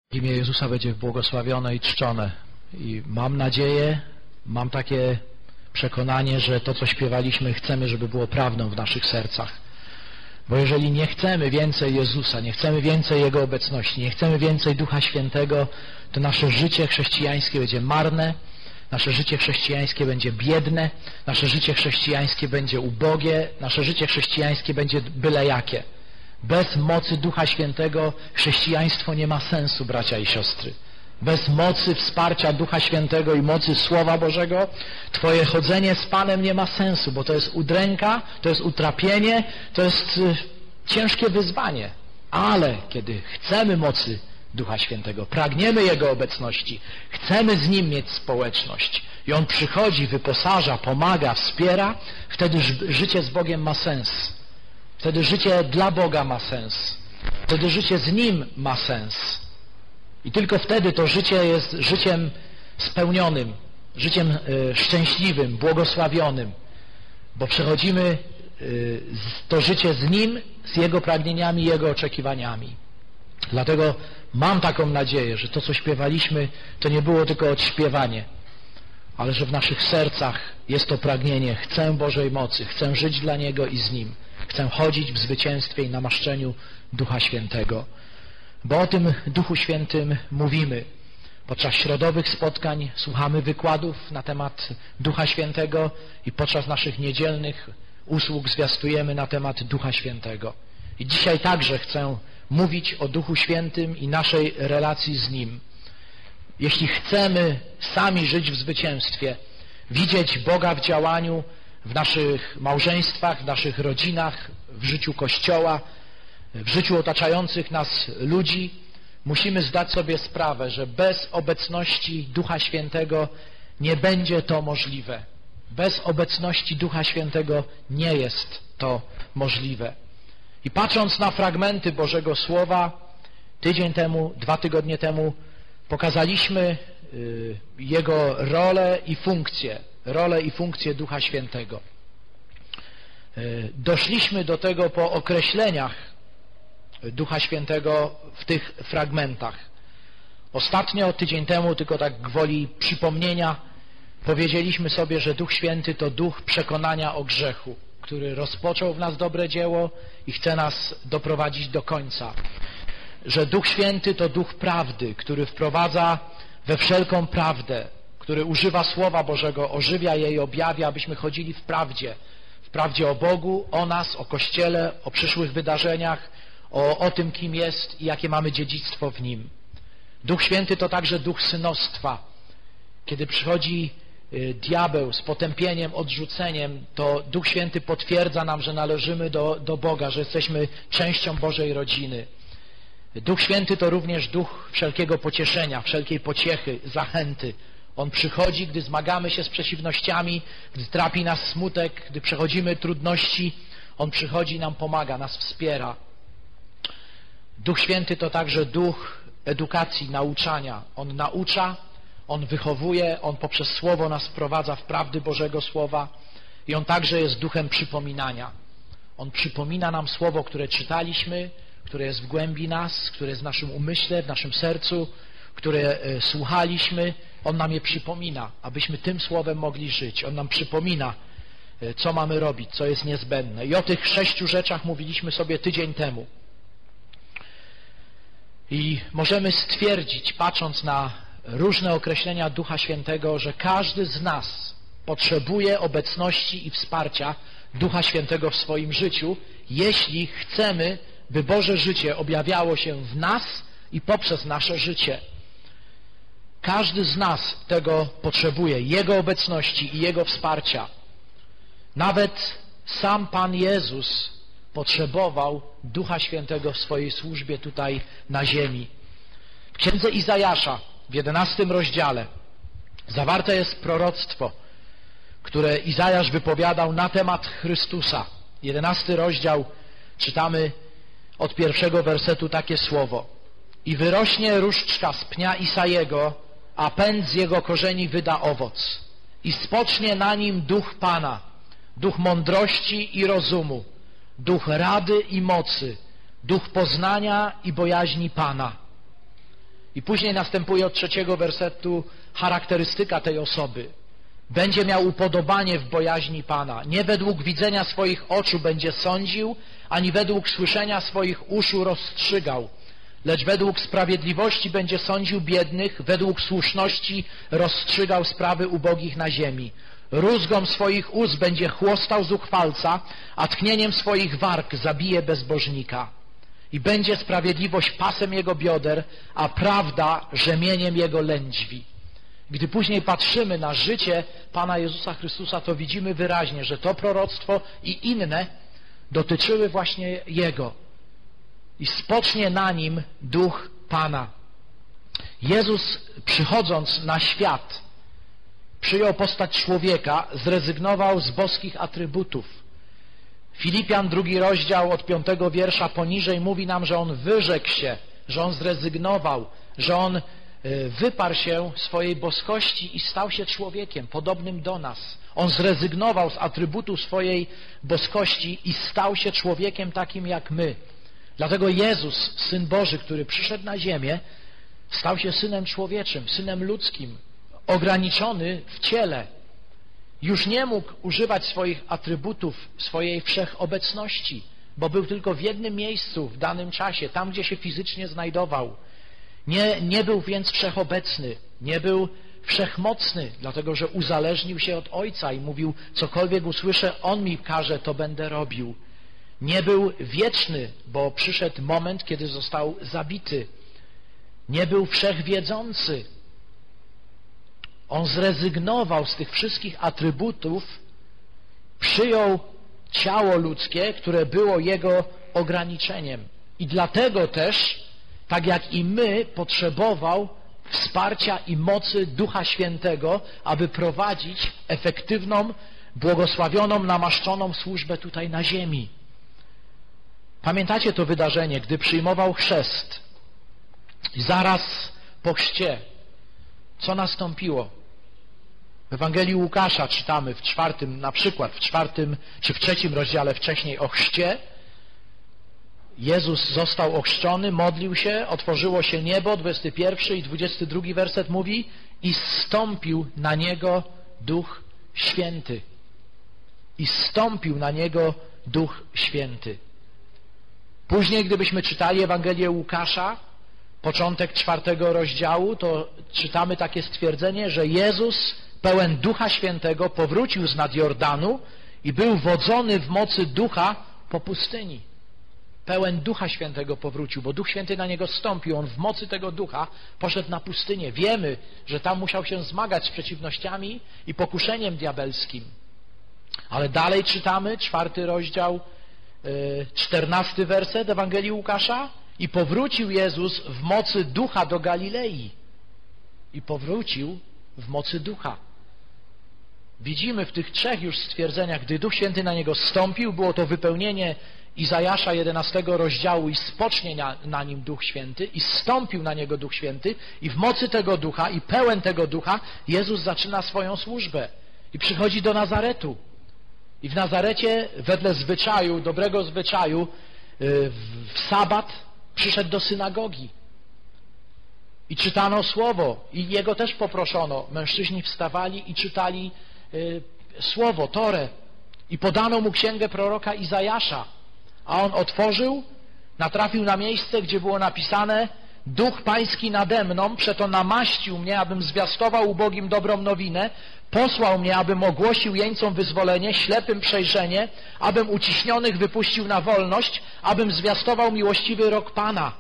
Imię Jezusa będzie błogosławione i czczone. I mam nadzieję, mam takie przekonanie, że to, co śpiewaliśmy, chcemy, żeby było prawdą w naszych sercach. Bo jeżeli nie chcemy więcej Jezusa, nie chcemy więcej Jego obecności, nie chcemy więcej Ducha Świętego, to nasze życie chrześcijańskie będzie marne, nasze życie chrześcijańskie będzie biedne, nasze życie chrześcijańskie będzie ubogie, nasze życie chrześcijańskie będzie byle jakie. Bez mocy Ducha Świętego chrześcijaństwo nie ma sensu, bracia i siostry. Bez mocy wsparcia Ducha Świętego i mocy Słowa Bożego Twoje chodzenie z Panem nie ma sensu, bo to jest udręka, to jest utrapienie, to jest ciężkie wyzwanie. Ale kiedy chcemy mocy Ducha Świętego, pragniemy Jego obecności, chcemy z Nim mieć społeczność i On przychodzi, wyposaża, pomaga, wspiera, wtedy życie z Bogiem ma sens. Wtedy życie dla Boga ma sens. Wtedy życie z Nim ma sens. I tylko wtedy to życie jest życiem spełnionym, życiem szczęśliwym, błogosławionym. Bo przechodzimy to życie z Nim, z Jego pragnieniami, Jego oczekiwaniami. Dlatego mam taką nadzieję, że to, co śpiewaliśmy, to nie było tylko odśpiewanie, ale że w naszych sercach jest to pragnienie. Chcę Bożej mocy, chcę żyć dla Niego i z Nim. Chcę chodzić w zwycięstwie i namaszczeniu Ducha Świętego. Bo o tym Duchu Świętym mówimy. Podczas środowych spotkań słuchamy wykładów na temat Ducha Świętego i podczas naszych niedzielnych usług zwiastujemy na temat Ducha Świętego. I dzisiaj także chcę mówić o Duchu Świętym i naszej relacji z Nim. Jeśli chcemy sami żyć w zwycięstwie, widzieć Boga w działaniu, w naszych małżeństwach, w naszych rodzinach, w życiu Kościoła, w życiu otaczających nas ludzi, musimy zdać sobie sprawę, że bez obecności Ducha Świętego nie będzie to możliwe. Bez obecności Ducha Świętego nie jest to możliwe. I patrząc na fragmenty Bożego Słowa, tydzień temu, 2 tygodnie temu, pokazaliśmy Jego rolę i funkcję Ducha Świętego. Doszliśmy do tego po określeniach Ducha Świętego w tych fragmentach. Ostatnio, tydzień temu, tylko tak gwoli przypomnienia, powiedzieliśmy sobie, że Duch Święty to duch przekonania o grzechu, który rozpoczął w nas dobre dzieło i chce nas doprowadzić do końca. Że Duch Święty to duch prawdy, który wprowadza we wszelką prawdę, który używa Słowa Bożego, ożywia je i objawia, abyśmy chodzili w prawdzie o Bogu, o nas, o Kościele, o przyszłych wydarzeniach, o tym, kim jest i jakie mamy dziedzictwo w Nim. Duch Święty to także duch synostwa. Kiedy przychodzi diabeł z potępieniem, odrzuceniem, to Duch Święty potwierdza nam, że należymy do Boga, że jesteśmy częścią Bożej rodziny. Duch Święty to również duch wszelkiego pocieszenia, wszelkiej pociechy, zachęty. On przychodzi, gdy zmagamy się z przeciwnościami, gdy trapi nas smutek, gdy przechodzimy trudności. On przychodzi i nam pomaga, nas wspiera. Duch Święty to także duch edukacji, nauczania. On naucza, On wychowuje, On poprzez Słowo nas wprowadza w prawdy Bożego Słowa i On także jest duchem przypominania. On przypomina nam Słowo, które czytaliśmy, które jest w głębi nas, które jest w naszym umyśle, w naszym sercu, które słuchaliśmy. On nam je przypomina, abyśmy tym Słowem mogli żyć. On nam przypomina, co mamy robić, co jest niezbędne. I o tych 6 rzeczach mówiliśmy sobie tydzień temu. I możemy stwierdzić, patrząc na różne określenia Ducha Świętego, że każdy z nas potrzebuje obecności i wsparcia Ducha Świętego w swoim życiu, jeśli chcemy, by Boże życie objawiało się w nas i poprzez nasze życie. Każdy z nas tego potrzebuje, Jego obecności i Jego wsparcia. Nawet sam Pan Jezus potrzebował Ducha Świętego w swojej służbie tutaj na ziemi. W Księdze Izajasza w 11 rozdziale zawarte jest proroctwo, które Izajasz wypowiadał na temat Chrystusa. 11 rozdział, czytamy od 1 wersetu takie słowo. I wyrośnie różdżka z pnia Isajego, a pęd z jego korzeni wyda owoc. I spocznie na nim duch Pana, duch mądrości i rozumu, duch rady i mocy, duch poznania i bojaźni Pana. I później następuje od 3 wersetu charakterystyka tej osoby. Będzie miał upodobanie w bojaźni Pana. Nie według widzenia swoich oczu będzie sądził, ani według słyszenia swoich uszu rozstrzygał. Lecz według sprawiedliwości będzie sądził biednych, według słuszności rozstrzygał sprawy ubogich na ziemi. Rózgą swoich ust będzie chłostał zuchwalca, a tchnieniem swoich warg zabije bezbożnika. I będzie sprawiedliwość pasem jego bioder, a prawda rzemieniem jego lędźwi. Gdy później patrzymy na życie Pana Jezusa Chrystusa, to widzimy wyraźnie, że to proroctwo i inne dotyczyły właśnie Jego. I spocznie na Nim Duch Pana. Jezus, przychodząc na świat, przyjął postać człowieka, zrezygnował z boskich atrybutów. Filipian 2 rozdział od 5 wiersza poniżej mówi nam, że On wyrzekł się, że On zrezygnował, że On wyparł się swojej boskości i stał się człowiekiem podobnym do nas. On zrezygnował z atrybutu swojej boskości i stał się człowiekiem takim jak my. Dlatego Jezus, Syn Boży, który przyszedł na ziemię, stał się Synem człowieczym, Synem ludzkim, ograniczony w ciele. Już nie mógł używać swoich atrybutów, swojej wszechobecności, bo był tylko w jednym miejscu w danym czasie, tam gdzie się fizycznie znajdował. Nie był więc wszechobecny, nie był wszechmocny, dlatego że uzależnił się od Ojca i mówił, cokolwiek usłyszę, On mi każe, to będę robił. Nie był wieczny, bo przyszedł moment, kiedy został zabity. Nie był wszechwiedzący. On zrezygnował z tych wszystkich atrybutów, przyjął ciało ludzkie, które było Jego ograniczeniem. I dlatego też, tak jak i my, potrzebował wsparcia i mocy Ducha Świętego, aby prowadzić efektywną, błogosławioną, namaszczoną służbę tutaj na ziemi. Pamiętacie to wydarzenie, gdy przyjmował chrzest i zaraz po chrzcie, co nastąpiło? W Ewangelii Łukasza czytamy w 4, na przykład w 4 czy w 3 rozdziale wcześniej o chrzcie. Jezus został ochrzczony, modlił się, otworzyło się niebo, 21 i 22 werset mówi, i zstąpił na Niego Duch Święty. I zstąpił na Niego Duch Święty. Później, gdybyśmy czytali Ewangelię Łukasza, początek 4 rozdziału, to czytamy takie stwierdzenie, że Jezus, pełen Ducha Świętego, powrócił z nad Jordanu i był wodzony w mocy Ducha po pustyni. Pełen Ducha Świętego powrócił, bo Duch Święty na Niego zstąpił. On w mocy tego Ducha poszedł na pustynię. Wiemy, że tam musiał się zmagać z przeciwnościami i pokuszeniem diabelskim. Ale dalej czytamy, 4 rozdział, 14 werset Ewangelii Łukasza. I powrócił Jezus w mocy Ducha do Galilei. I powrócił w mocy Ducha. Widzimy w tych 3 już stwierdzeniach, gdy Duch Święty na Niego zstąpił, było to wypełnienie Izajasza 11 rozdziału i spocznie na Nim Duch Święty i zstąpił na Niego Duch Święty i w mocy tego Ducha i pełen tego Ducha Jezus zaczyna swoją służbę i przychodzi do Nazaretu. I w Nazarecie wedle zwyczaju, dobrego zwyczaju, w sabat przyszedł do synagogi i czytano słowo i Jego też poproszono. Mężczyźni wstawali i czytali słowo, Torę i podano Mu księgę proroka Izajasza, a On otworzył, natrafił na miejsce, gdzie było napisane: Duch Pański nade mną, przeto namaścił mnie, abym zwiastował ubogim dobrą nowinę, posłał mnie, abym ogłosił jeńcom wyzwolenie, ślepym przejrzenie, abym uciśnionych wypuścił na wolność, abym zwiastował miłościwy rok Pana.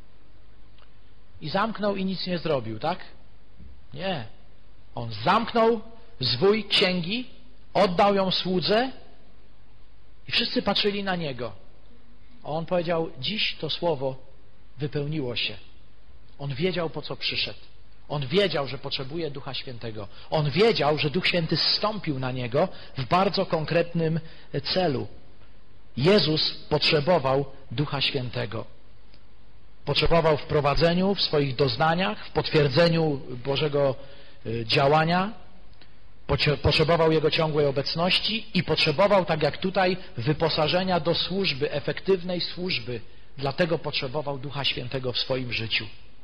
I zamknął i nic nie zrobił, tak? Nie. On zamknął zwój księgi, oddał ją słudze i wszyscy patrzyli na Niego. A On powiedział: dziś to słowo wypełniło się. On wiedział, po co przyszedł. On wiedział, że potrzebuje Ducha Świętego. On wiedział, że Duch Święty zstąpił na Niego w bardzo konkretnym celu. Jezus potrzebował Ducha Świętego. Potrzebował w prowadzeniu, w swoich doznaniach, w potwierdzeniu Bożego działania. Potrzebował Jego ciągłej obecności i potrzebował, tak jak tutaj, wyposażenia do służby, efektywnej służby. Dlatego potrzebował Ducha Świętego w swoim życiu.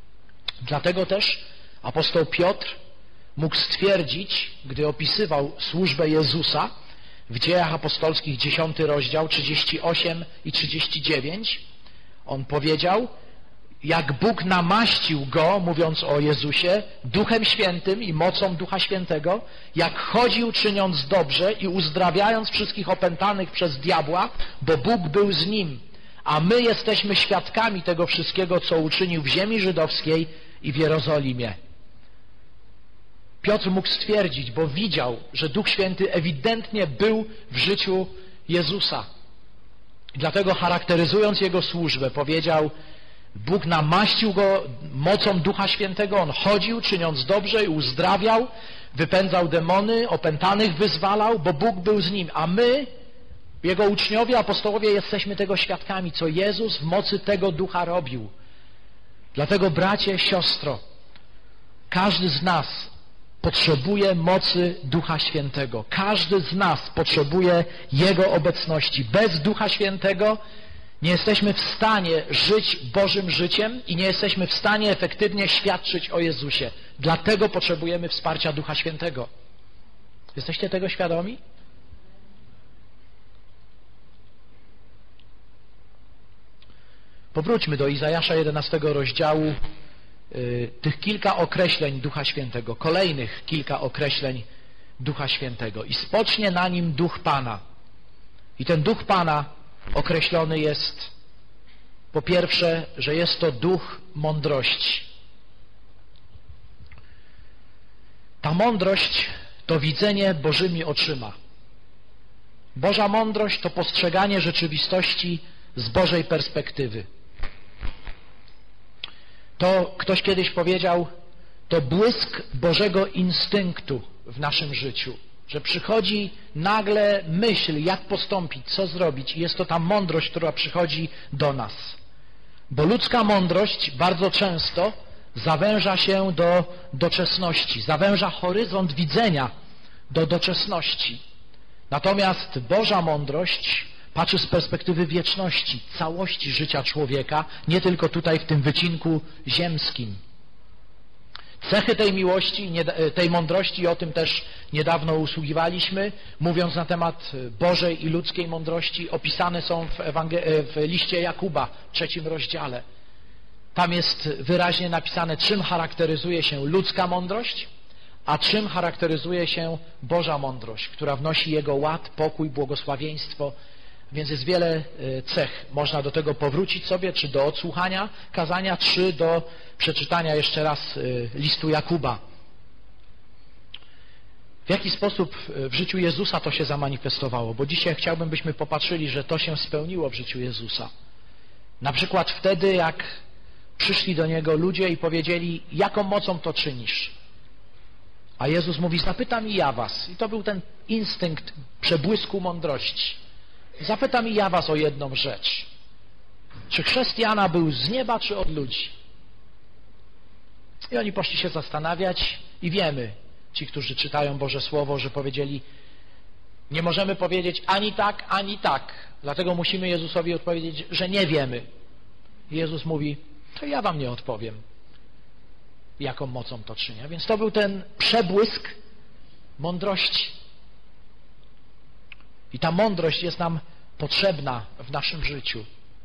Dlatego też apostoł Piotr mógł stwierdzić, gdy opisywał służbę Jezusa w Dziejach Apostolskich 10 rozdział 38 i 39, on powiedział, jak Bóg namaścił Go, mówiąc o Jezusie, Duchem Świętym i mocą Ducha Świętego, jak chodził czyniąc dobrze i uzdrawiając wszystkich opętanych przez diabła, bo Bóg był z Nim. A my jesteśmy świadkami tego wszystkiego, co uczynił w ziemi żydowskiej i w Jerozolimie. Piotr mógł stwierdzić, bo widział, że Duch Święty ewidentnie był w życiu Jezusa. I dlatego charakteryzując Jego służbę powiedział, Bóg namaścił Go mocą Ducha Świętego, On chodził, czyniąc dobrze i uzdrawiał, wypędzał demony, opętanych wyzwalał, bo Bóg był z Nim. A my, Jego uczniowie, apostołowie, jesteśmy tego świadkami, co Jezus w mocy tego Ducha robił. Dlatego, bracie, siostro, każdy z nas potrzebuje mocy Ducha Świętego. Każdy z nas potrzebuje Jego obecności. Bez Ducha Świętego nie jesteśmy w stanie żyć Bożym życiem i nie jesteśmy w stanie efektywnie świadczyć o Jezusie. Dlatego potrzebujemy wsparcia Ducha Świętego. Jesteście tego świadomi? Powróćmy do Izajasza 11 rozdziału, tych kilka określeń Ducha Świętego, kolejnych kilka określeń Ducha Świętego. I spocznie na nim Duch Pana. I ten Duch Pana określony jest, po pierwsze, że jest to Duch mądrości. Ta mądrość to widzenie Bożymi oczyma. Boża mądrość to postrzeganie rzeczywistości z Bożej perspektywy. To ktoś kiedyś powiedział, to błysk Bożego instynktu w naszym życiu, że przychodzi nagle myśl, jak postąpić, co zrobić i jest to ta mądrość, która przychodzi do nas. Bo ludzka mądrość bardzo często zawęża się do doczesności, zawęża horyzont widzenia do doczesności. Natomiast Boża mądrość patrzy z perspektywy wieczności, całości życia człowieka, nie tylko tutaj w tym wycinku ziemskim. Cechy tej miłości, tej mądrości, o tym też niedawno usługiwaliśmy, mówiąc na temat Bożej i ludzkiej mądrości, opisane są w liście Jakuba, 3 rozdziale. Tam jest wyraźnie napisane, czym charakteryzuje się ludzka mądrość, a czym charakteryzuje się Boża mądrość, która wnosi Jego ład, pokój, błogosławieństwo. Więc jest wiele cech. Można do tego powrócić sobie, czy do odsłuchania kazania, czy do przeczytania jeszcze raz listu Jakuba. W jaki sposób w życiu Jezusa to się zamanifestowało? Bo dzisiaj chciałbym, byśmy popatrzyli, że to się spełniło w życiu Jezusa. Na przykład wtedy, jak przyszli do Niego ludzie i powiedzieli, jaką mocą to czynisz? A Jezus mówi, zapytam i ja was. I to był ten instynkt przebłysku mądrości. Zapytam i ja was o jedną rzecz. Czy chrzest Jana był z nieba, czy od ludzi? I oni poszli się zastanawiać i wiemy, ci, którzy czytają Boże Słowo, że powiedzieli, nie możemy powiedzieć ani tak, ani tak. Dlatego musimy Jezusowi odpowiedzieć, że nie wiemy. I Jezus mówi, to ja wam nie odpowiem, jaką mocą to czyni. A więc to był ten przebłysk mądrości. I ta mądrość jest nam potrzebna w naszym życiu.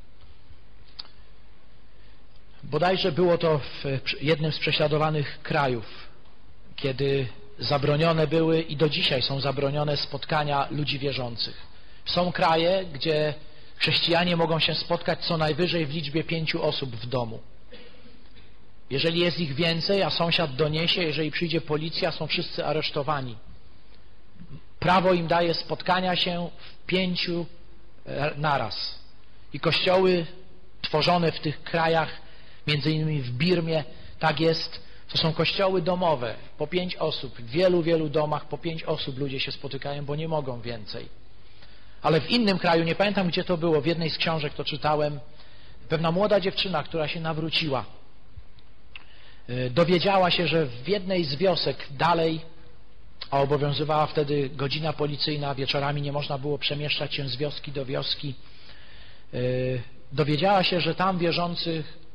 Bodajże było to w jednym z prześladowanych krajów, kiedy zabronione były i do dzisiaj są zabronione spotkania ludzi wierzących. Są kraje, gdzie chrześcijanie mogą się spotkać co najwyżej w liczbie 5 osób w domu. Jeżeli jest ich więcej, a sąsiad doniesie, jeżeli przyjdzie policja, są wszyscy aresztowani. Prawo im daje spotkania się w 5 naraz. I kościoły tworzone w tych krajach, między innymi w Birmie, tak jest, to są kościoły domowe, po 5 osób. W wielu, wielu domach po 5 osób ludzie się spotykają, bo nie mogą więcej. Ale w innym kraju, nie pamiętam gdzie to było, w jednej z książek to czytałem, pewna młoda dziewczyna, która się nawróciła, dowiedziała się, że w jednej z wiosek dalej, a obowiązywała wtedy godzina policyjna, wieczorami nie można było przemieszczać się z wioski do wioski, dowiedziała się, że tam wierzący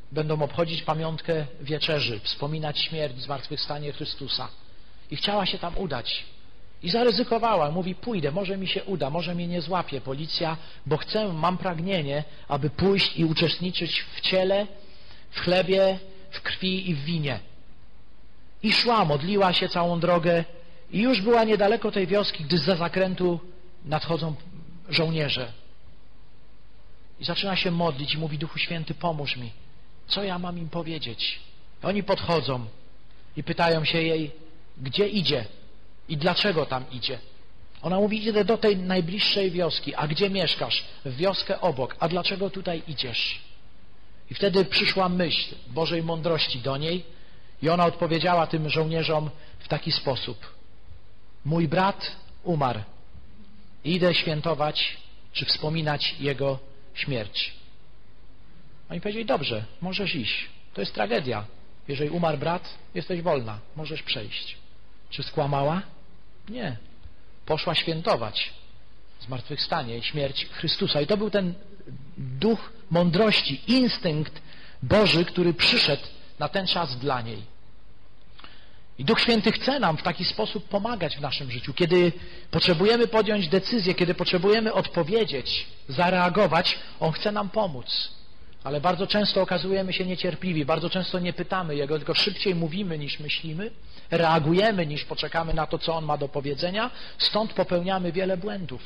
będą obchodzić pamiątkę wieczerzy, wspominać śmierć, zmartwychwstanie Chrystusa. I chciała się tam udać. I zaryzykowała. Mówi, pójdę, może mi się uda, może mnie nie złapie policja, bo chcę, mam pragnienie, aby pójść i uczestniczyć w ciele, w chlebie, w krwi i w winie. I szła, modliła się całą drogę i już była niedaleko tej wioski, gdy zza zakrętu nadchodzą żołnierze. I zaczyna się modlić i mówi, Duchu Święty, pomóż mi. Co ja mam im powiedzieć? Oni podchodzą i pytają się jej, gdzie idzie i dlaczego tam idzie. Ona mówi, idę do tej najbliższej wioski. A gdzie mieszkasz? W wioskę obok. A dlaczego tutaj idziesz? I wtedy przyszła myśl Bożej mądrości do niej i ona odpowiedziała tym żołnierzom w taki sposób. Mój brat umarł. Idę świętować czy wspominać jego śmierć. Oni powiedzieli, dobrze, możesz iść. To jest tragedia. Jeżeli umarł brat, jesteś wolna. Możesz przejść. Czy skłamała? Nie. Poszła świętować zmartwychwstanie i śmierć Chrystusa. I to był ten duch mądrości, instynkt Boży, który przyszedł na ten czas dla niej. I Duch Święty chce nam w taki sposób pomagać w naszym życiu. Kiedy potrzebujemy podjąć decyzję, kiedy potrzebujemy odpowiedzieć, zareagować, On chce nam pomóc. Ale bardzo często okazujemy się niecierpliwi, bardzo często nie pytamy Jego, tylko szybciej mówimy niż myślimy, reagujemy niż poczekamy na to, co On ma do powiedzenia, stąd popełniamy wiele błędów.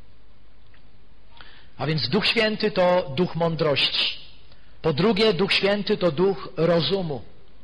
A więc Duch Święty to duch mądrości. Po drugie, Duch Święty to duch rozumu.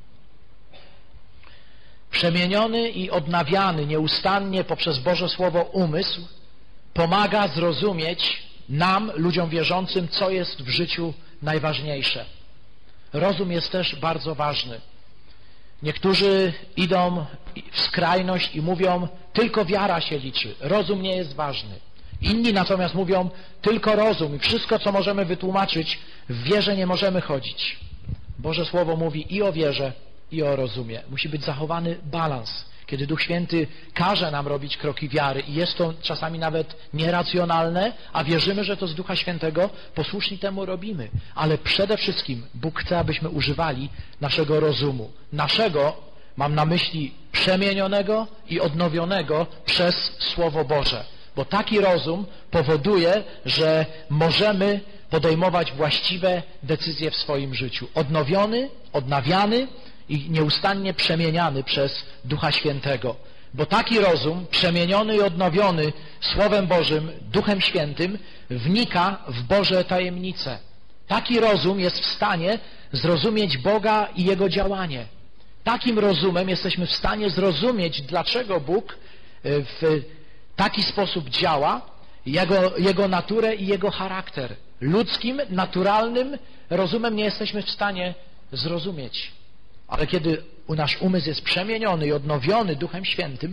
Przemieniony i odnawiany nieustannie poprzez Boże Słowo umysł pomaga zrozumieć nam, ludziom wierzącym, co jest w życiu najważniejsze. Rozum jest też bardzo ważny. Niektórzy idą w skrajność i mówią, tylko wiara się liczy, rozum nie jest ważny. Inni natomiast mówią, tylko rozum i wszystko, co możemy wytłumaczyć, w wierze nie możemy chodzić. Boże Słowo mówi i o wierze, i o rozumie. Musi być zachowany balans. Kiedy Duch Święty każe nam robić kroki wiary i jest to czasami nawet nieracjonalne, a wierzymy, że to z Ducha Świętego, posłuszni temu robimy. Ale przede wszystkim Bóg chce, abyśmy używali naszego rozumu. Naszego, mam na myśli przemienionego i odnowionego przez Słowo Boże. Bo taki rozum powoduje, że możemy podejmować właściwe decyzje w swoim życiu. Odnowiony, odnawiany i nieustannie przemieniany przez Ducha Świętego. Bo taki rozum, przemieniony i odnowiony Słowem Bożym, Duchem Świętym, wnika w Boże tajemnice. Taki rozum jest w stanie zrozumieć Boga i Jego działanie. Takim rozumem jesteśmy w stanie zrozumieć, dlaczego Bóg w taki sposób działa, Jego naturę i Jego charakter. Ludzkim, naturalnym rozumem nie jesteśmy w stanie zrozumieć. Ale kiedy nasz umysł jest przemieniony i odnowiony Duchem Świętym,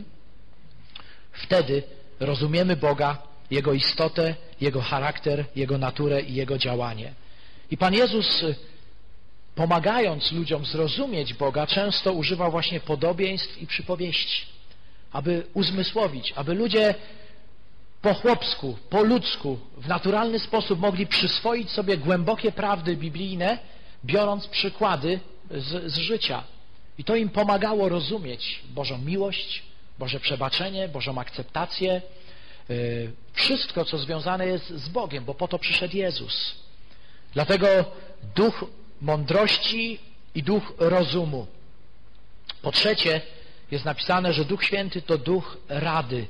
wtedy rozumiemy Boga, Jego istotę, Jego charakter, Jego naturę i Jego działanie. I Pan Jezus, pomagając ludziom zrozumieć Boga, często używał właśnie podobieństw i przypowieści, aby uzmysłowić, aby ludzie po chłopsku, po ludzku, w naturalny sposób mogli przyswoić sobie głębokie prawdy biblijne, biorąc przykłady z życia. I to im pomagało rozumieć Bożą miłość, Boże przebaczenie, Bożą akceptację, wszystko, co związane jest z Bogiem, bo po to przyszedł Jezus. Dlatego duch mądrości i duch rozumu. Po trzecie, jest napisane, że Duch Święty to duch rady.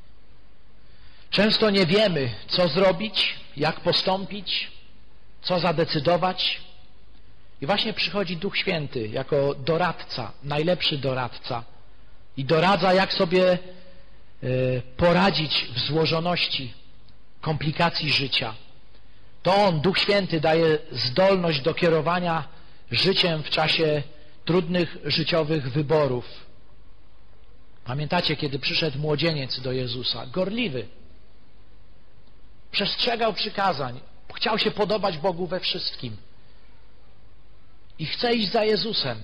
Często nie wiemy, co zrobić, jak postąpić, co zadecydować. I właśnie przychodzi Duch Święty jako doradca, najlepszy doradca. I doradza, jak sobie poradzić w złożoności komplikacji życia. To On, Duch Święty, daje zdolność do kierowania życiem w czasie trudnych życiowych wyborów. Pamiętacie, kiedy przyszedł młodzieniec do Jezusa, gorliwy, przestrzegał przykazań, chciał się podobać Bogu we wszystkim i chce iść za Jezusem.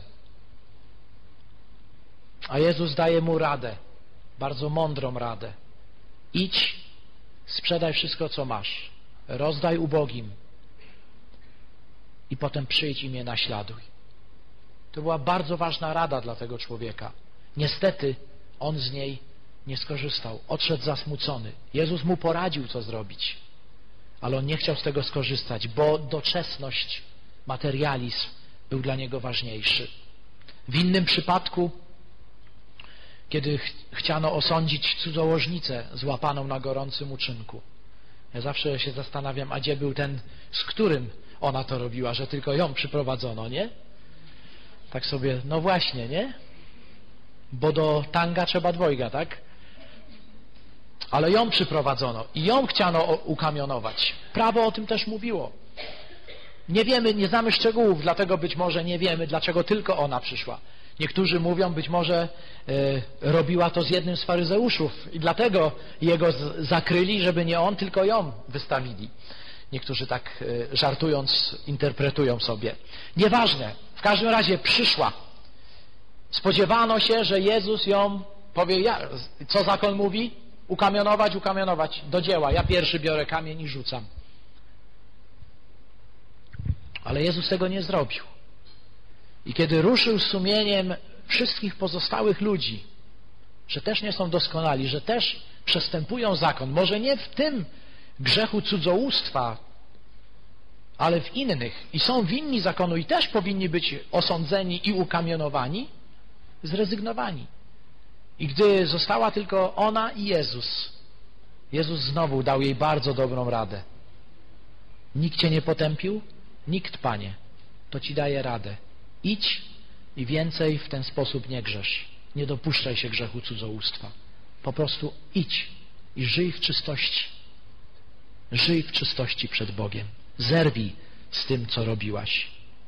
A Jezus daje mu radę, bardzo mądrą radę. Idź, sprzedaj wszystko, co masz, rozdaj ubogim i potem przyjdź i mnie naśladuj. To była bardzo ważna rada dla tego człowieka. Niestety on z niej nie skorzystał. Odszedł zasmucony. Jezus mu poradził, co zrobić. Ale on nie chciał z tego skorzystać, bo doczesność, materializm był dla niego ważniejszy. W innym przypadku, kiedy chciano osądzić cudzołożnicę złapaną na gorącym uczynku, ja zawsze się zastanawiam, a gdzie był ten, z którym ona to robiła, że tylko ją przyprowadzono, nie? Tak sobie, no właśnie, nie? Bo do tanga trzeba dwojga, tak? Ale ją przyprowadzono i ją chciano ukamionować. Prawo o tym też mówiło. Nie wiemy, nie znamy szczegółów, dlatego być może nie wiemy, dlaczego tylko ona przyszła. Niektórzy mówią, być może robiła to z jednym z faryzeuszów i dlatego jego zakryli, żeby nie on, tylko ją wystawili. Niektórzy tak żartując interpretują sobie. Nieważne, w każdym razie przyszła. Spodziewano się, że Jezus ją powie, co zakon mówi? Ukamionować, ukamionować. Do dzieła. Ja pierwszy biorę kamień i rzucam. Ale Jezus tego nie zrobił. I kiedy ruszył z sumieniem wszystkich pozostałych ludzi, że też nie są doskonali, że też przestępują zakon, może nie w tym grzechu cudzołóstwa, ale w innych i są winni zakonu i też powinni być osądzeni i ukamionowani, zrezygnowani. I gdy została tylko ona i Jezus, Jezus znowu dał jej bardzo dobrą radę. Nikt cię nie potępił? Nikt, Panie. To ci daje radę. Idź i więcej w ten sposób nie grzesz. Nie dopuszczaj się grzechu cudzołóstwa. Po prostu idź i żyj w czystości. Żyj w czystości przed Bogiem. Zerwij z tym, co robiłaś.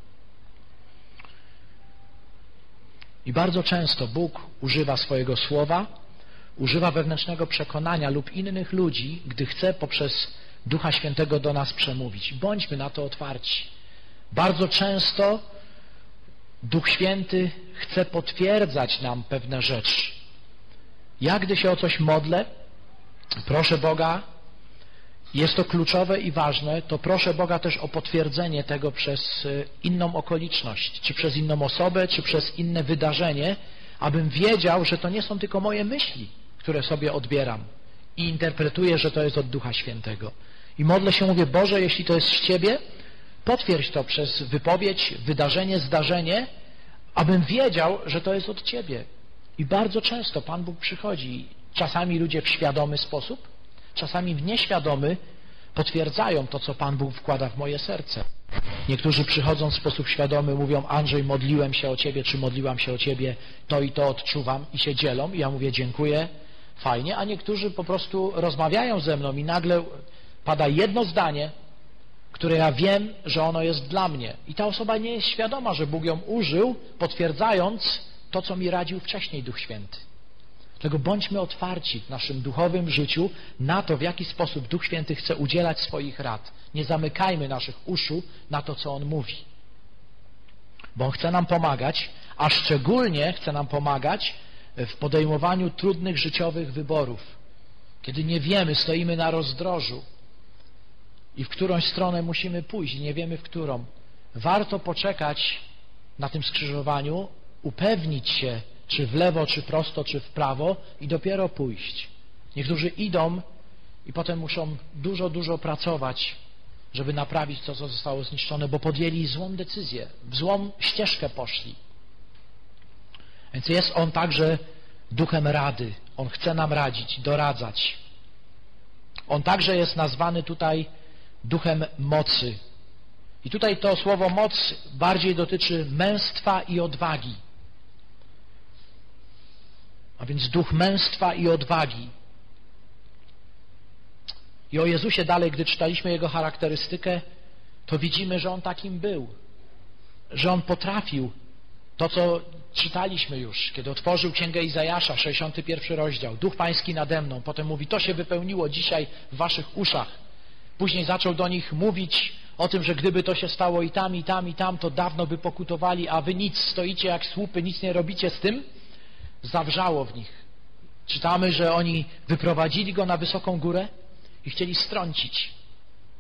I bardzo często Bóg używa swojego słowa, używa wewnętrznego przekonania lub innych ludzi, gdy chce poprzez Ducha Świętego do nas przemówić. Bądźmy na to otwarci. Bardzo często Duch Święty chce potwierdzać nam pewne rzeczy. Ja, gdy się o coś modlę, proszę Boga, jest to kluczowe i ważne, to proszę Boga też o potwierdzenie tego przez inną okoliczność, czy przez inną osobę, czy przez inne wydarzenie, abym wiedział, że to nie są tylko moje myśli, które sobie odbieram i interpretuję, że to jest od Ducha Świętego. I modlę się, mówię, Boże, jeśli to jest z Ciebie, potwierdź to przez wypowiedź, wydarzenie, zdarzenie, abym wiedział, że to jest od Ciebie. I bardzo często Pan Bóg przychodzi, czasami ludzie w świadomy sposób, czasami w nieświadomy potwierdzają to, co Pan Bóg wkłada w moje serce. Niektórzy przychodzą w sposób świadomy, mówią, Andrzej, modliłem się o Ciebie, czy modliłam się o Ciebie, to i to odczuwam i się dzielą. I ja mówię, dziękuję, fajnie. A niektórzy po prostu rozmawiają ze mną i nagle pada jedno zdanie, które ja wiem, że ono jest dla mnie. I ta osoba nie jest świadoma, że Bóg ją użył, potwierdzając to, co mi radził wcześniej Duch Święty. Dlatego bądźmy otwarci w naszym duchowym życiu na to, w jaki sposób Duch Święty chce udzielać swoich rad. Nie zamykajmy naszych uszu na to, co On mówi. Bo On chce nam pomagać, a szczególnie chce nam pomagać w podejmowaniu trudnych życiowych wyborów. Kiedy nie wiemy, stoimy na rozdrożu i w którąś stronę musimy pójść i nie wiemy, w którą. Warto poczekać na tym skrzyżowaniu, upewnić się, czy w lewo, czy prosto, czy w prawo i dopiero pójść. Niektórzy idą i potem muszą dużo pracować, żeby naprawić to, co zostało zniszczone, bo podjęli złą decyzję, w złą ścieżkę poszli. Więc jest On także duchem rady. On chce nam radzić, doradzać. On także jest nazwany tutaj duchem mocy. I tutaj to słowo moc bardziej dotyczy męstwa i odwagi. A więc duch męstwa i odwagi. I o Jezusie dalej, gdy czytaliśmy Jego charakterystykę, to widzimy, że On takim był. Że On potrafił to, co czytaliśmy już, kiedy otworzył Księgę Izajasza, 61 rozdział. Duch Pański nade mną. Potem mówi, to się wypełniło dzisiaj w waszych uszach. Później zaczął do nich mówić o tym, że gdyby to się stało i tam, i tam, i tam, to dawno by pokutowali, a wy nic, stoicie jak słupy, nic nie robicie z tym. Zawrzało w nich. Czytamy, że oni wyprowadzili Go na wysoką górę i chcieli strącić.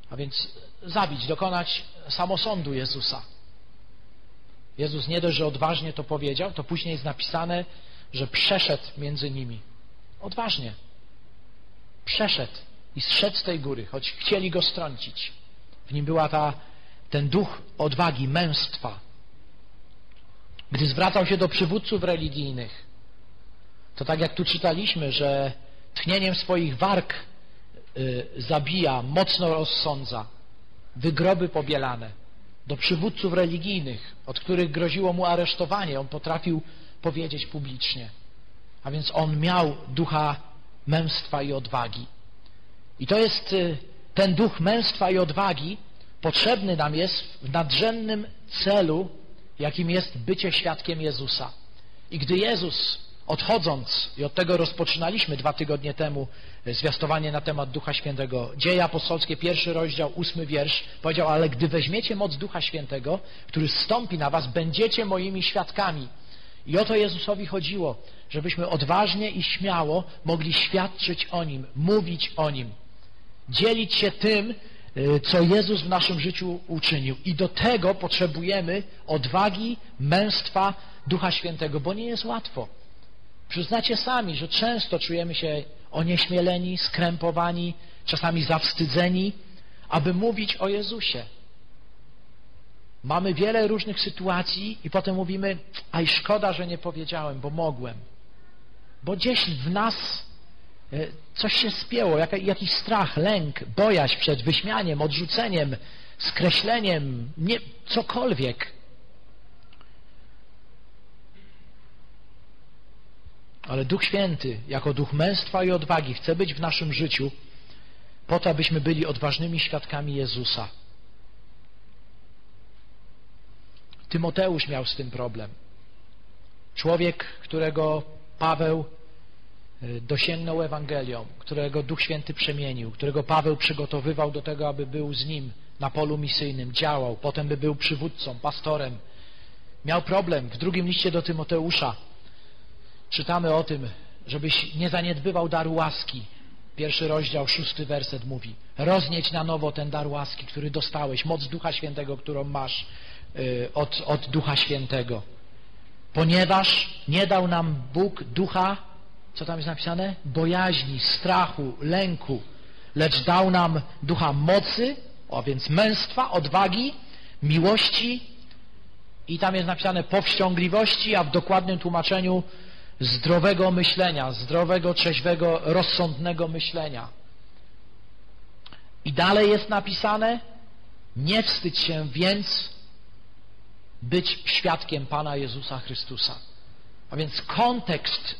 a więc zabić, dokonać samosądu Jezusa. Jezus nie dość, że odważnie to powiedział, to później jest napisane, że przeszedł między nimi. Odważnie. Przeszedł i zszedł z tej góry, choć chcieli go strącić. W nim była ten duch odwagi, męstwa. Gdy zwracał się do przywódców religijnych, to tak jak tu czytaliśmy, że tchnieniem swoich warg zabija, mocno rozsądza, wygroby pobielane. Do przywódców religijnych, od których groziło mu aresztowanie, on potrafił powiedzieć publicznie. A więc on miał ducha męstwa i odwagi. I to jest ten duch męstwa i odwagi potrzebny nam jest w nadrzędnym celu, jakim jest bycie świadkiem Jezusa. I gdy Jezus, odchodząc, i od tego rozpoczynaliśmy 2 tygodnie temu zwiastowanie na temat Ducha Świętego, Dzieje Apostolskie, 1 rozdział, 8 wiersz, powiedział, ale gdy weźmiecie moc Ducha Świętego, który zstąpi na was, będziecie moimi świadkami. I o to Jezusowi chodziło, żebyśmy odważnie i śmiało mogli świadczyć o Nim, mówić o Nim, dzielić się tym, co Jezus w naszym życiu uczynił. I do tego potrzebujemy odwagi, męstwa Ducha Świętego, bo nie jest łatwo. Przyznacie sami, że często czujemy się onieśmieleni, skrępowani, czasami zawstydzeni, aby mówić o Jezusie. Mamy wiele różnych sytuacji i potem mówimy, aj szkoda, że nie powiedziałem, bo mogłem. Bo gdzieś w nas coś się spięło, jakiś strach, lęk, bojaźń przed wyśmianiem, odrzuceniem, skreśleniem, cokolwiek. Ale Duch Święty, jako duch męstwa i odwagi, chce być w naszym życiu po to, abyśmy byli odważnymi świadkami Jezusa. Tymoteusz miał z tym problem. Człowiek, którego Paweł dosięgnął Ewangelią, którego Duch Święty przemienił, którego Paweł przygotowywał do tego, aby był z nim na polu misyjnym, działał, potem by był przywódcą, pastorem. Miał problem. W drugim liście do Tymoteusza czytamy o tym, żebyś nie zaniedbywał daru łaski. 1 rozdział, 6 werset mówi: roznieść na nowo ten dar łaski, który dostałeś, moc Ducha Świętego, którą masz od Ducha Świętego. Ponieważ nie dał nam Bóg ducha, co tam jest napisane? Bojaźni, strachu, lęku, lecz dał nam ducha mocy, a więc męstwa, odwagi, miłości i tam jest napisane powściągliwości, a w dokładnym tłumaczeniu zdrowego myślenia, zdrowego, trzeźwego, rozsądnego myślenia. I dalej jest napisane: nie wstydź się więc być świadkiem Pana Jezusa Chrystusa. A więc kontekst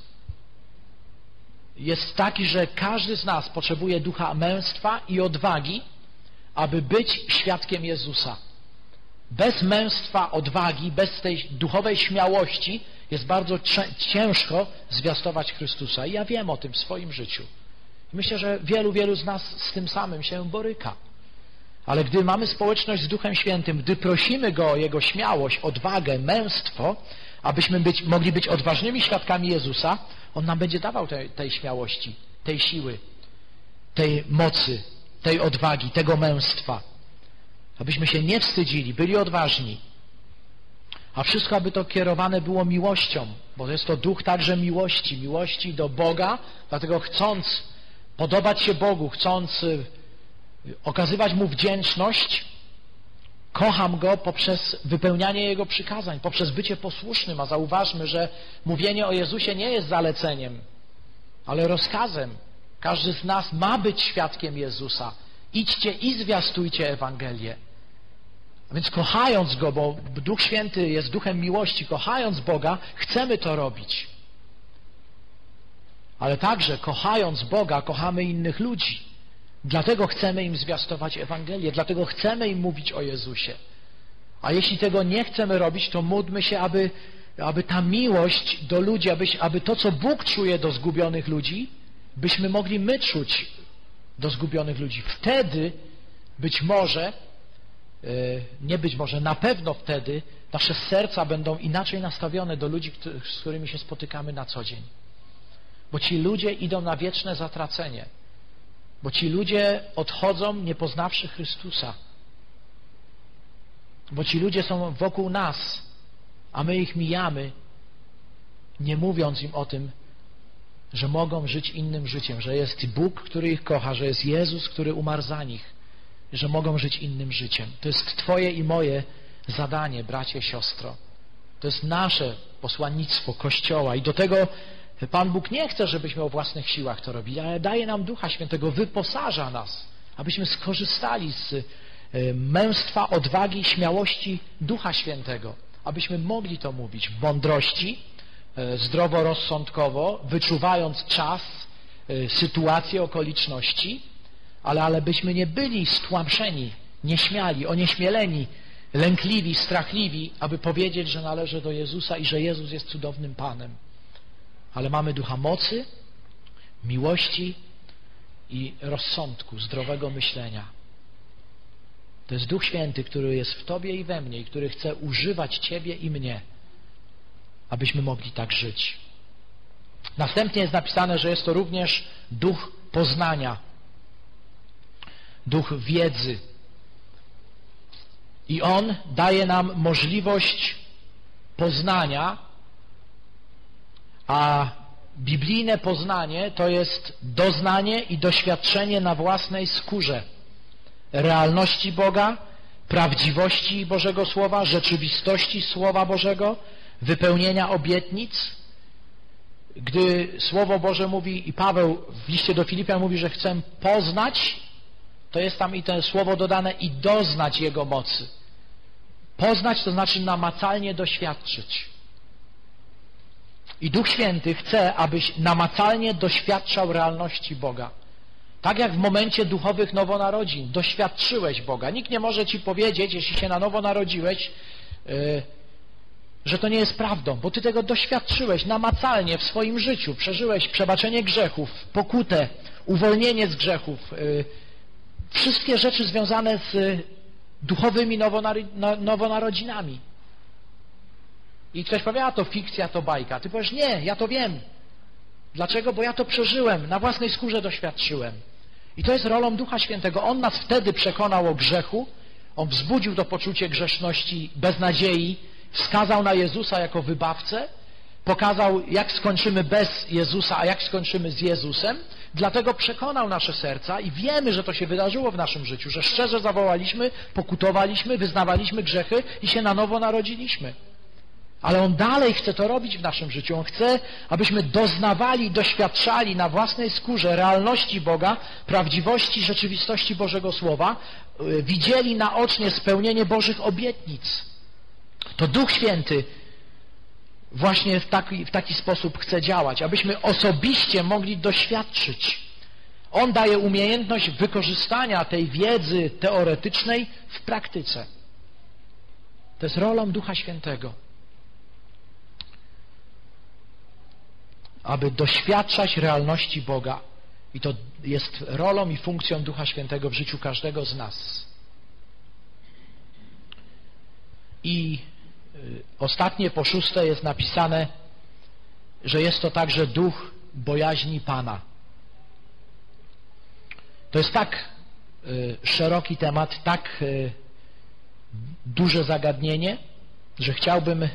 jest taki, że każdy z nas potrzebuje ducha męstwa i odwagi, aby być świadkiem Jezusa. Bez męstwa, odwagi, bez tej duchowej śmiałości jest bardzo ciężko zwiastować Chrystusa. I ja wiem o tym w swoim życiu. Myślę, że wielu z nas z tym samym się boryka. Ale gdy mamy społeczność z Duchem Świętym, gdy prosimy Go o Jego śmiałość, odwagę, męstwo, abyśmy mogli być odważnymi świadkami Jezusa, On nam będzie dawał tej śmiałości, tej siły, tej mocy, tej odwagi, tego męstwa. Abyśmy się nie wstydzili, byli odważni. A wszystko, aby to kierowane było miłością, bo jest to duch także miłości do Boga, dlatego chcąc podobać się Bogu, chcąc okazywać Mu wdzięczność, kocham Go poprzez wypełnianie Jego przykazań, poprzez bycie posłusznym, a zauważmy, że mówienie o Jezusie nie jest zaleceniem, ale rozkazem. Każdy z nas ma być świadkiem Jezusa. Idźcie i zwiastujcie Ewangelię. A więc kochając Go, bo Duch Święty jest duchem miłości, kochając Boga, chcemy to robić. Ale także kochając Boga, kochamy innych ludzi. Dlatego chcemy im zwiastować Ewangelię, dlatego chcemy im mówić o Jezusie. A jeśli tego nie chcemy robić, to módlmy się, aby ta miłość do ludzi, aby to, co Bóg czuje do zgubionych ludzi, byśmy mogli my czuć do zgubionych ludzi. Wtedy na pewno wtedy nasze serca będą inaczej nastawione do ludzi, z którymi się spotykamy na co dzień. Bo ci ludzie idą na wieczne zatracenie. Bo ci ludzie odchodzą, nie poznawszy Chrystusa. Bo ci ludzie są wokół nas, a my ich mijamy, nie mówiąc im o tym, że mogą żyć innym życiem, że jest Bóg, który ich kocha, że jest Jezus, który umarł za nich, że mogą żyć innym życiem. To jest Twoje i moje zadanie, bracie, siostro. To jest nasze posłannictwo Kościoła i do tego Pan Bóg nie chce, żebyśmy o własnych siłach to robili, ale daje nam Ducha Świętego, wyposaża nas, abyśmy skorzystali z męstwa, odwagi, śmiałości Ducha Świętego, abyśmy mogli to mówić w mądrości, zdroworozsądkowo, wyczuwając czas, sytuacje, okoliczności, ale byśmy nie byli stłamszeni, nieśmiali, onieśmieleni, lękliwi, strachliwi, aby powiedzieć, że należy do Jezusa i że Jezus jest cudownym Panem. Ale mamy ducha mocy, miłości i rozsądku, zdrowego myślenia. To jest Duch Święty, który jest w Tobie i we mnie i który chce używać Ciebie i mnie, abyśmy mogli tak żyć. Następnie jest napisane, że jest to również duch poznania, duch wiedzy. I on daje nam możliwość poznania, a biblijne poznanie to jest doznanie i doświadczenie na własnej skórze realności Boga, prawdziwości Bożego Słowa, rzeczywistości Słowa Bożego, wypełnienia obietnic. Gdy Słowo Boże mówi, i Paweł w liście do Filipian mówi, że chcę poznać, to jest tam i to słowo dodane i doznać Jego mocy. Poznać to znaczy namacalnie doświadczyć. I Duch Święty chce, abyś namacalnie doświadczał realności Boga. Tak jak w momencie duchowych nowonarodzin doświadczyłeś Boga. Nikt nie może Ci powiedzieć, jeśli się na nowo narodziłeś, że to nie jest prawdą, bo Ty tego doświadczyłeś namacalnie w swoim życiu. Przeżyłeś przebaczenie grzechów, pokutę, uwolnienie z grzechów, wszystkie rzeczy związane z duchowymi nowonarodzinami. I ktoś powie, a to fikcja, to bajka. Ty powiesz, nie, ja to wiem. Dlaczego? Bo ja to przeżyłem, na własnej skórze doświadczyłem. I to jest rolą Ducha Świętego. On nas wtedy przekonał o grzechu, on wzbudził to poczucie grzeszności, beznadziei, wskazał na Jezusa jako wybawcę, pokazał, jak skończymy bez Jezusa, a jak skończymy z Jezusem. Dlatego przekonał nasze serca i wiemy, że to się wydarzyło w naszym życiu, że szczerze zawołaliśmy, pokutowaliśmy, wyznawaliśmy grzechy i się na nowo narodziliśmy. Ale On dalej chce to robić w naszym życiu. On chce, abyśmy doznawali, doświadczali na własnej skórze realności Boga, prawdziwości, rzeczywistości Bożego Słowa, widzieli naocznie spełnienie Bożych obietnic. To Duch Święty właśnie w taki sposób chce działać, abyśmy osobiście mogli doświadczyć. On daje umiejętność wykorzystania tej wiedzy teoretycznej w praktyce. To jest rolą Ducha Świętego. Aby doświadczać realności Boga. I to jest rolą i funkcją Ducha Świętego w życiu każdego z nas. I ostatnie, po szóste, jest napisane, że jest to także duch bojaźni Pana. To jest tak szeroki temat, tak duże zagadnienie, że chciałbym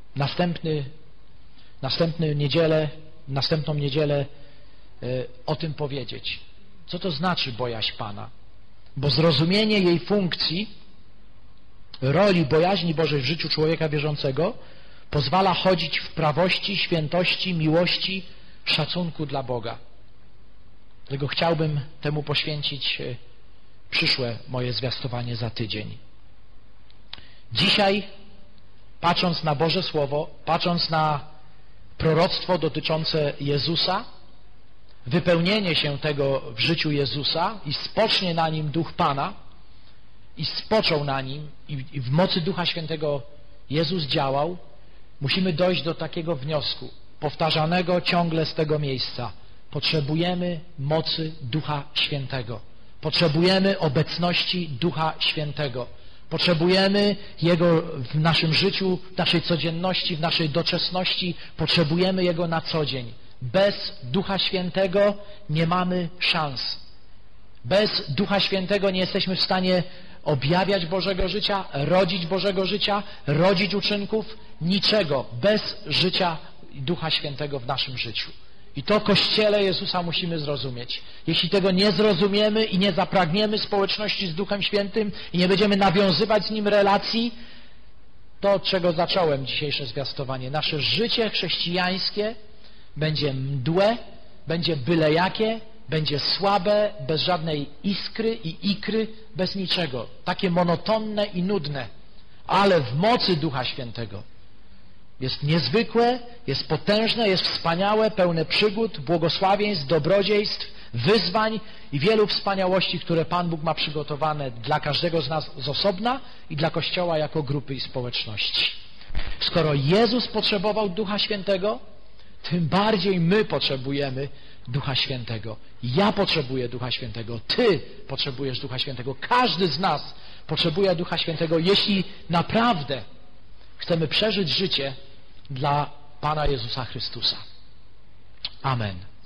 następną niedzielę o tym powiedzieć. Co to znaczy bojaźń Pana? Bo zrozumienie jej funkcji, roli bojaźni Bożej w życiu człowieka wierzącego pozwala chodzić w prawości, świętości, miłości, szacunku dla Boga. Dlatego chciałbym temu poświęcić przyszłe moje zwiastowanie za tydzień. Dzisiaj, patrząc na Boże Słowo, patrząc na proroctwo dotyczące Jezusa, wypełnienie się tego w życiu Jezusa i spocznie na nim Duch Pana i spoczął na nim i w mocy Ducha Świętego Jezus działał, musimy dojść do takiego wniosku, powtarzanego ciągle z tego miejsca. Potrzebujemy mocy Ducha Świętego. Potrzebujemy obecności Ducha Świętego. Potrzebujemy Jego w naszym życiu, w naszej codzienności, w naszej doczesności. Potrzebujemy Jego na co dzień. Bez Ducha Świętego nie mamy szans. Bez Ducha Świętego nie jesteśmy w stanie objawiać Bożego życia, rodzić Bożego życia, rodzić uczynków, niczego. Bez życia Ducha Świętego w naszym życiu. I to Kościele Jezusa musimy zrozumieć. Jeśli tego nie zrozumiemy i nie zapragniemy społeczności z Duchem Świętym i nie będziemy nawiązywać z Nim relacji, to od czego zacząłem dzisiejsze zwiastowanie. Nasze życie chrześcijańskie będzie mdłe, będzie byle jakie, będzie słabe, bez żadnej iskry i ikry, bez niczego. Takie monotonne i nudne. Ale w mocy Ducha Świętego jest niezwykłe, jest potężne, jest wspaniałe, pełne przygód, błogosławieństw, dobrodziejstw, wyzwań i wielu wspaniałości, które Pan Bóg ma przygotowane dla każdego z nas z osobna i dla Kościoła jako grupy i społeczności. Skoro Jezus potrzebował Ducha Świętego, tym bardziej my potrzebujemy Ducha Świętego. Ja potrzebuję Ducha Świętego. Ty potrzebujesz Ducha Świętego. Każdy z nas potrzebuje Ducha Świętego, jeśli naprawdę chcemy przeżyć życie dla Pana Jezusa Chrystusa. Amen.